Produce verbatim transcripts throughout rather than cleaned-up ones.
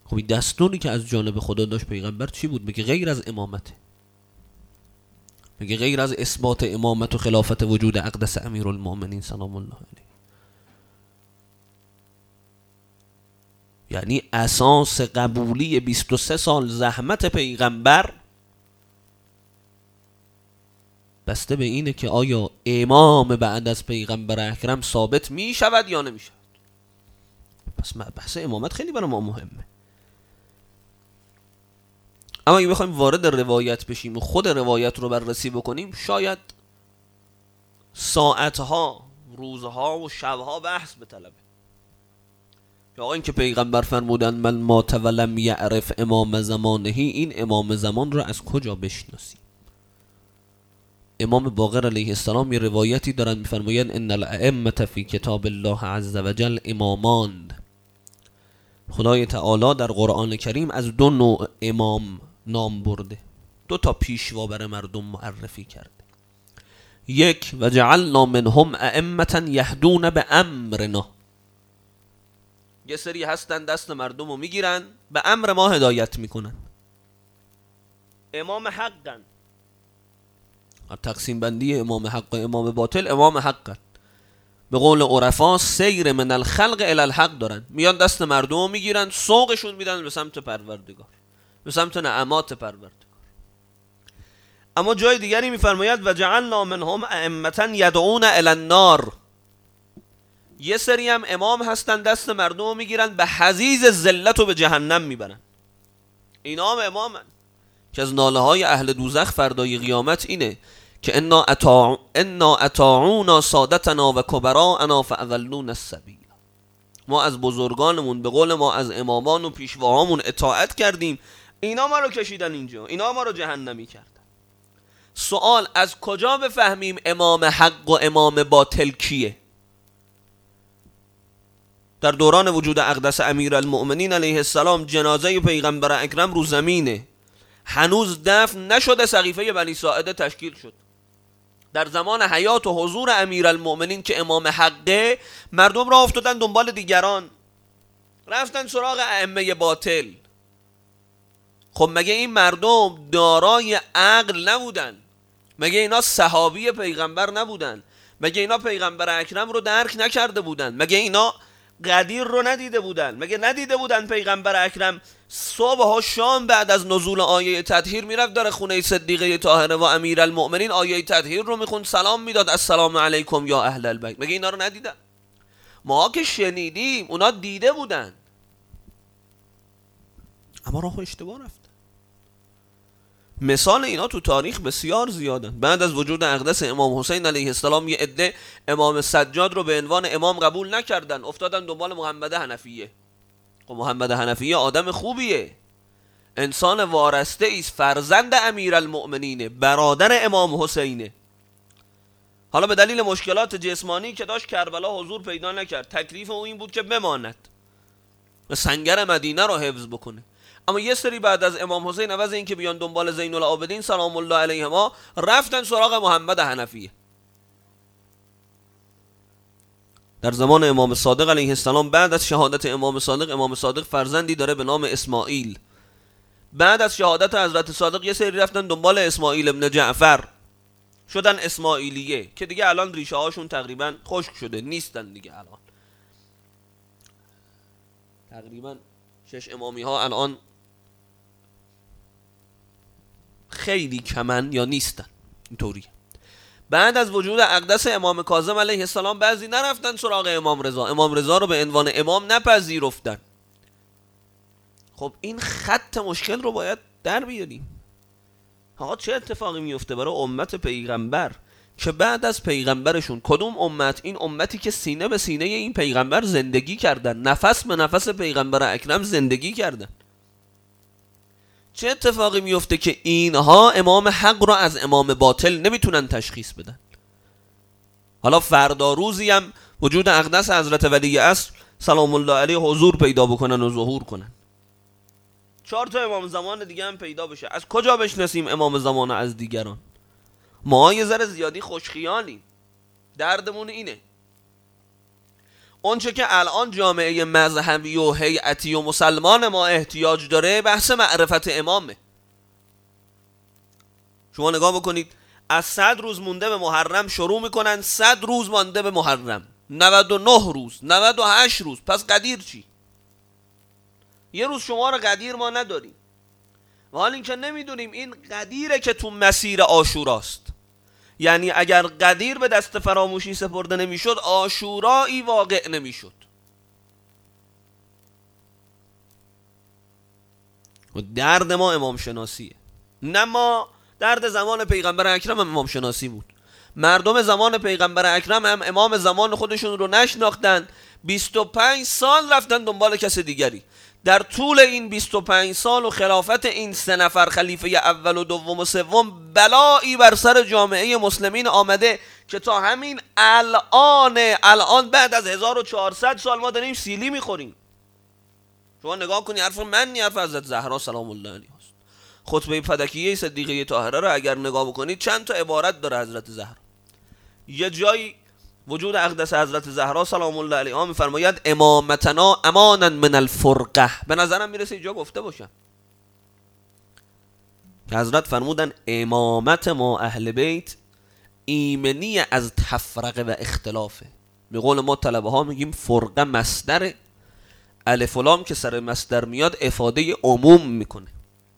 خب این دستوری که از جانب خدا داشت پیغمبر چی بود؟ میگه غیر از امامته، میگه غیر از اثبات امامت و خلافت وجود اقدس امیرالمؤمنین سلام الله علیه. یعنی اساس قبولی بیست و سه سال زحمت پیغمبر بسته به اینه که آیا امام بعد از پیغمبر اکرم ثابت می شود یا نمی شود. پس بحث امامت خیلی برای ما مهمه. اما اگه بخوایم وارد روایت بشیم و خود روایت رو بررسی بکنیم، شاید ساعتها، روزها و شبها بحث بطلبه. یا آقا این که پیغمبر فرمودن من مات ولم یعرف امام زمانهی، این امام زمان رو از کجا بشناسیم؟ امام باقر علیه السلام یه روایتی دارن میفرمایند ان الائمه فی کتاب الله عز وجل امامان. خدای تعالی در قرآن کریم از دو نوع امام نام برده، دو تا پیشوا برای مردم معرفی کرده. یک و جعلنا منهم ائمه یهدون به امرنا، یه سری هستن دست مردم رو میگیرن به امر ما هدایت میکنن، امام حقن. تقسیم بندی امام حق و امام باطل، امام حقن به قول عرفا سیر من الخلق الی الحق دارن، میان دست مردم رو میگیرن، سوقشون میدن به سمت پروردگار، به سمت نعمات پروردگار. اما جای دیگری میفرماید و جعلنا منهم ائمه یدعون الی النار، یه سری هم امام هستن دست مردم رو میگیرن به حضیض ذلت و به جهنم میبرن. اینا هم امامن که از ناله های اهل دوزخ فردای قیامت اینه که انا اطاع انا اطاعونا سادتنا و کبراءنا فاضلونا السبیل، ما از بزرگانمون به قول ما از امامان و پیشواهامون اطاعت کردیم، اینا ما رو کشیدن اینجا، اینا ما رو جهنمی کردن. سوال از کجا بفهمیم امام حق و امام باطل کیه؟ در دوران وجود اقدس امیرالمؤمنین علیه السلام جنازه پیغمبر اکرم رو زمینه، هنوز دفن نشده، سقیفه بنی ساعده تشکیل شد. در زمان حیات و حضور امیرالمؤمنین که امام حقه، مردم را افتادن دنبال دیگران، رفتن سراغ ائمه باطل. خب مگه این مردم دارای عقل نبودن؟ مگه اینا صحابی پیغمبر نبودن؟ مگه اینا پیغمبر اکرم رو درک نکرده بودن؟ مگه اینا قدیر رو ندیده بودن؟ مگه ندیده بودن پیغمبر اکرم صبح و شام بعد از نزول آیه تطهیر میرفت در خونه صدیقه طاهره و امیرالمؤمنین آیه تطهیر رو میخوند، سلام میداد، السلام علیکم یا اهل البیت؟ مگه اینا رو ندیدن؟ ما که شنیدیم، اونا دیده بودن، اما راه اشتباه رفت. مثال اینا تو تاریخ بسیار زیادن. بعد از وجود اقدس امام حسین علیه السلام یه عده امام سجاد رو به عنوان امام قبول نکردن، افتادن دنبال محمد حنفیه. خب محمد حنفیه آدم خوبیه، انسان وارسته ایست، فرزند امیرالمؤمنینه، برادر امام حسینه. حالا به دلیل مشکلات جسمانی که داشت کربلا حضور پیدا نکرد، تکلیف او این بود که بماند و سنگر مدینه رو حفظ بکنه. اما یه سری بعد از امام حسین عوض این که بیان دنبال زین العابدین سلام الله علیهما، رفتن سراغ محمد حنفیه. در زمان امام صادق علیه السلام بعد از شهادت امام صادق، امام صادق فرزندی داره به نام اسماعیل. بعد از شهادت حضرت صادق یه سری رفتن دنبال اسماعیل ابن جعفر، شدن اسماعیلیه که دیگه الان ریشه هاشون تقریبا خشک شده، نیستن دیگه. الان تقریبا شش امامی ها الان خیلی کمن یا نیستن، اینطوریه. بعد از وجود اقدس امام کاظم علیه السلام بعضی نرفتن سراغ امام رضا، امام رضا رو به عنوان امام نپذیرفتن. خب این خط مشکل رو باید در بیاریم. ها چه اتفاقی میفته برای امت پیغمبر که بعد از پیغمبرشون، کدوم امت؟ این امتی که سینه به سینه این پیغمبر زندگی کردن، نفس به نفس پیغمبر اکرم زندگی کردن. چه اتفاقی میفته که اینها امام حق رو از امام باطل نمیتونن تشخیص بدن؟ حالا فردا روزی هم وجود اقدس حضرت ولی عصر سلام الله علیه حضور پیدا بکنن و ظهور کنن، چهار تا امام زمان دیگه هم پیدا بشه. از کجا بشناسیم امام زمان از دیگران؟ ما یه ذره زیادی خوشخیالیم، دردمون اینه. اونچه که الان جامعه مذهبی و هیئتی و مسلمان ما احتیاج داره بحث معرفت امامه. شما نگاه بکنید از صد روز مونده به محرم شروع میکنن، صد روز مانده به محرم، نود و نه روز، نود و هشت روز. پس قدیر چی؟ یه روز شمار قدیر ما نداریم و حال این که نمیدونیم این قدیره که تو مسیر عاشوراست. یعنی اگر قدیر به دست فراموشی سپرده نمیشد عاشورایی واقع نمیشد. و درد ما امام شناسیه، نه ما. درد زمان پیغمبر اکرم هم امام شناسی بود. مردم زمان پیغمبر اکرم هم امام زمان خودشون رو نشناختن، بیست و پنج سال رفتن دنبال کس دیگری. در طول این بیست و پنج سال و خلافت این سه نفر خلیفه اول و دوم و سوم بلایی بر سر جامعه مسلمین آمده که تا همین الان الان بعد از هزار و چهارصد سال ما داریم سیلی میخوریم. شما نگاه کنی، حرف من نی، حرف حضرت زهرا سلام الله علیها است. خطبه فدکیه صدیقه طاهره رو اگر نگاه بکنید چند تا عبارت داره حضرت زهرا. یه جایی وجود اقدس حضرت زهرا سلام الله علیها میفرماید امامتنا امانا من الفرقه. به نظرم میرسه اینجا گفته باشم که حضرت فرمودن امامت ما اهل بیت ایمنی از تفرقه و اختلافه. به قول ما طلبه ها میگیم فرقه مصدر، الف و لام که سر مصدر میاد افاده عموم میکنه.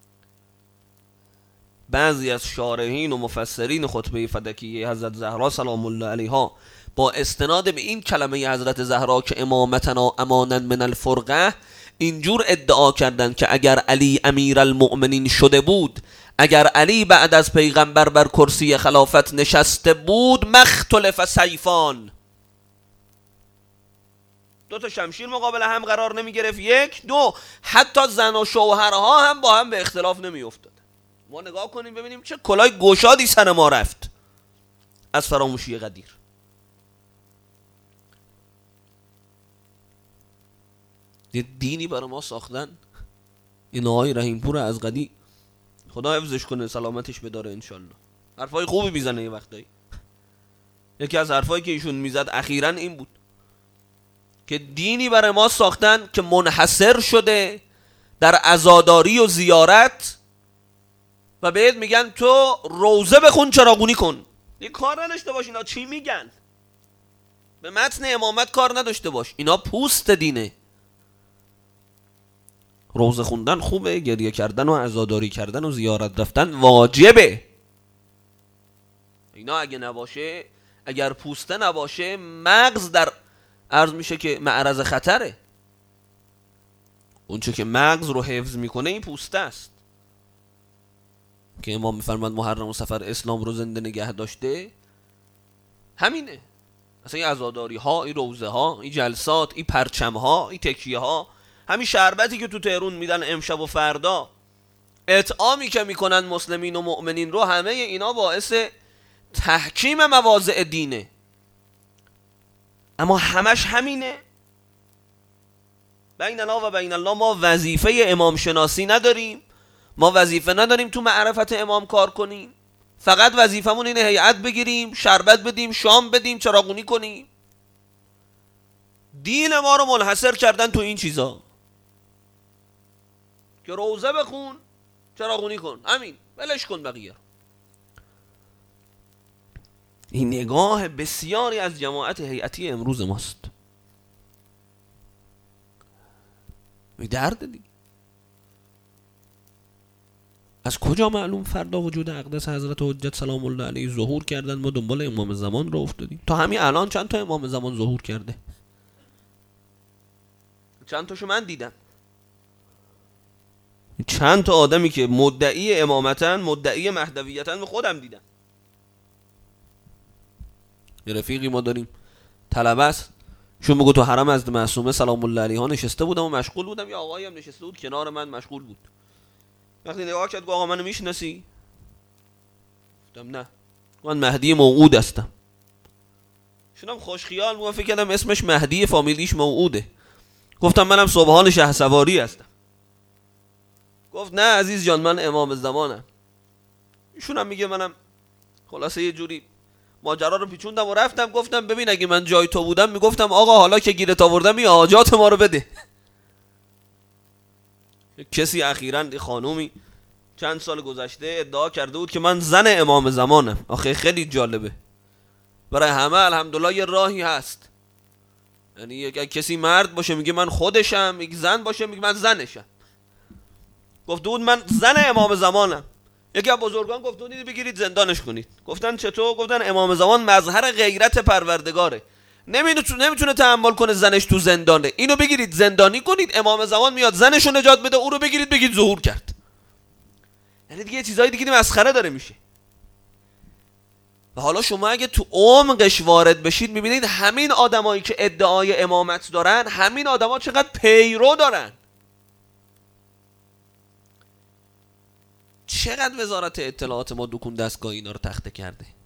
بعضی از شارحین و مفسرین خطبه فدکیه حضرت زهرا سلام الله علیها با استناد به این کلمه حضرت زهرا که امامتنا امانا من الفرقه اینجور ادعا کردند که اگر علی امیر المؤمنین شده بود، اگر علی بعد از پیغمبر بر کرسی خلافت نشسته بود، مختلف سیفان، دو تا شمشیر مقابل هم قرار نمی گرفت. یک دو حتی زن و شوهرها هم با هم به اختلاف نمی افتاد. ما نگاه کنیم ببینیم چه کلاه گشادی سر ما رفت از فراموشی قدیر. یه دینی برای ما ساختن این آقای رحیم پور از قدی، خدا حفظش کنه سلامتش بداره انشالله. حرفای خوبی میزنه یه وقتایی. یکی از حرفایی که ایشون میزد اخیراً این بود که دینی برای ما ساختن که منحصر شده در عزاداری و زیارت و بهت میگن تو روزه بخون چراغونی کن. یه کار نداشته باش اینا چی میگن، به متن امامت کار نداشته باش، اینا پوست دینه. روزه خوندن خوبه، گریه کردن و عزاداری کردن و زیارت رفتن واجبه. اینا اگه نباشه، اگر پوسته نباشه، مغز در عرض میشه که معرض خطره. اونچه که مغز رو حفظ میکنه این پوسته است که امام میفرماد محرم و سفر اسلام رو زنده نگه داشته. همینه اصلا این عزاداری ها، این روزه ها، این جلسات، این پرچم ها، این تکیه ها، همین شربتی که تو تهرون میدن امشب و فردا، اطعامی که میکنن مسلمین و مؤمنین رو، همه اینا باعث تحکیم مواضع دینه. اما همش همینه. بین الله و بین الله ما وظیفه امام شناسی نداریم، ما وظیفه نداریم تو معرفت امام کار کنیم، فقط وظیفمون اینه هیئت بگیریم، شربت بدیم، شام بدیم، چراغونی کنیم. دین ما رو منحصر کردن تو این چیزا که روزه بخون چراغونی کن، همین، ولش کن بقیه. این نگاه بسیاری از جماعت هیئتی امروز ماست. می درد دی. از کجا معلوم فردا وجود اقدس حضرت حجت سلام الله علیه ظهور کردن ما دنبال امام زمان رو افتادیم؟ تا همین الان چند تا امام زمان ظهور کرده؟ چند تاشو من دیدم. چند تا آدمی که مدعی امامتن، مدعی مهدویتن، خودم دیدم. یه رفیقی ما داریم طلبه است، شون بگو تو حرم از معصومه سلام الله علیها نشسته بودم و مشغول بودم، یا آقایی هم نشسته بود کنار من مشغول بود. وقتی نگاه کرد گفت آقا منو میشناسی؟ گفتم نه. من مهدی موعود هستم. شونم خوش خیال بود، فکر کردم اسمش مهدی فامیلیش موعوده. گفتم منم سبحان شهسواری هستم. گفت نه عزیز جان من امام زمانم. ایشون هم میگه منم خلاصه یه جوری ماجرا رو پیچوندم و رفتم گفتم ببین اگه من جای تو بودم میگفتم آقا حالا که گیرت آوردم این حاجات ما رو بده. کسی اخیراً خانومی چند سال گذشته ادعا کرده بود که من زن امام زمانم. آخه خیلی جالبه، برای همه الحمدلله یه راهی هست. یعنی یک کسی مرد باشه میگه من خودشم، یک زن باشه میگه من زنشم. گفته بود من زن امام زمانم. یکی از بزرگان گفته بود بگیرید زندانش کنید. گفتن چطور؟ گفتن امام زمان مظهر غیرت پروردگاره، نمیتونه نمیتونه تحمل کنه زنش تو زندانه، اینو بگیرید زندانی کنید، امام زمان میاد زنشو نجات بده، او رو بگیرید بگید ظهور کرد. یعنی دیگه چیزای دیگه مسخره داره میشه. و حالا شما اگه تو عمقش وارد بشید میبینید همین آدمایی که ادعای امامت دارن همین آدما چقدر پیرو دارن. چقدر وزارت اطلاعات ما دکون دستگاه اینا رو تخته کرده.